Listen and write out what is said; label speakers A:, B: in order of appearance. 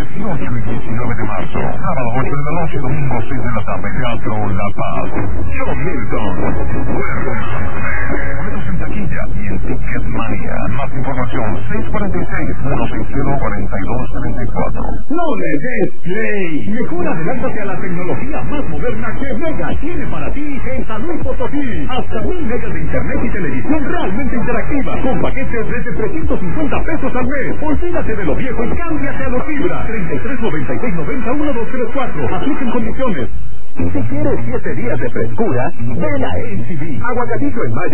A: 18 y 19 de marzo. Sábado 8 de la noche, domingo 6 de la tarde. Teatro La Paz. John Milton. Boletos en taquilla y en Ticketmania. Más información 646-160-4234.
B: No le des play. Mejor adelántate a la tecnología más moderna que Mega tiene para ti en San Luis Potosí. Hasta 1000 megas de internet y televisión realmente interactiva con paquetes desde 350 pesos al mes. Olvídate de lo viejo y cámbiate a lo fibra. 3396901234. Apliquen condiciones. Si quieres 7 días de frescura, ven a NCB. Aguacatito en Maya.